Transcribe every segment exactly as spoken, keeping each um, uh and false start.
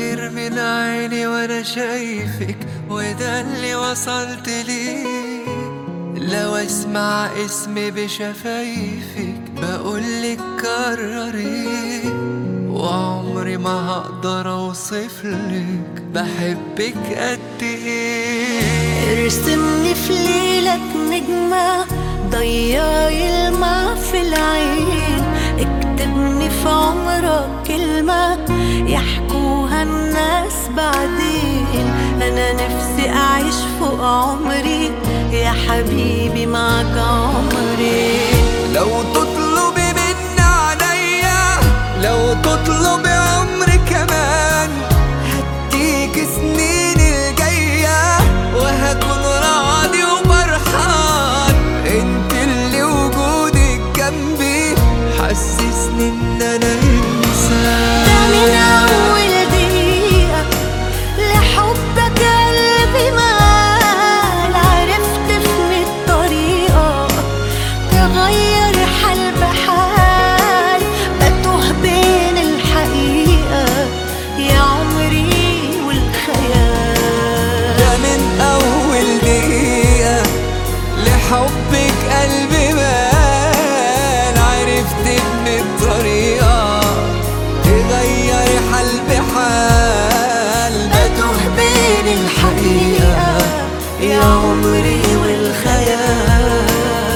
بيغير من عيني وانا شايفك، وده اللي وصلت ليه. لو اسمع اسمي بشفايفك بقولك كرري، وعمري ما هقدر اوصفلك بحبك قد ايه. ارسمني في ليلك نجمة ضيعي الماء في العين، اكتبني في عمرك كلمة يحكوها الناس بعدين. انا نفسي اعيش فوق عمري يا حبيبي معك عمري. لو تطلبي مني عليا، لو تطلبي عمري كمان، هديك سنين الجاية وهكون راضي وفرحان. انت اللي وجودك جنبي حسسني ان انا انسان. ده من اول دقيقة لحبك قلبي مال، عرفت في الطريقة تغير حال بحال، بتوه بين الحقيقة يا عمري والخيال. ده من اول دقيقة لحبك قلبي مال، عرفت ان الطريقة تغير حال بحال، بتوه بين الحقيقة يا عمري والخيال.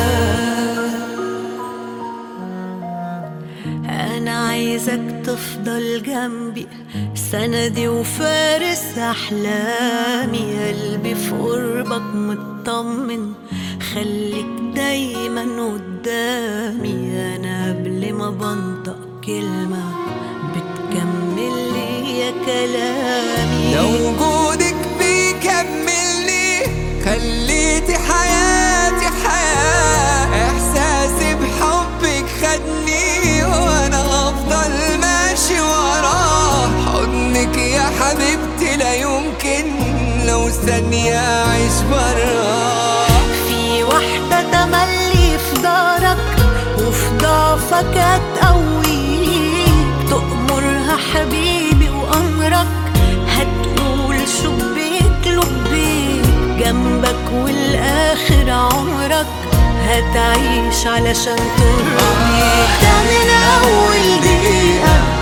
أنا عايزك تفضل جنبي سندي وفارس أحلامي، قلبي في قربك مطمن خليك دايما قدامي. أنا قبل ما بنطق كلمة بتكمل لي يا كلامي. لو وجودك بيكملني خليتي حياتي حياة، احساسي بحبك خدني وانا هفضل ماشي وراه. حضنك يا حبيبتي لا يمكن لو ثانية اعيش براه. في واحدة تملي في دارك وفي ضعفك هتقويك، تأمرها حبيبي وأمرك هتقول شبيك لبيك، جنبك والآخر عمرك هتعيش علشان ترضيك. ده من أول دقيقة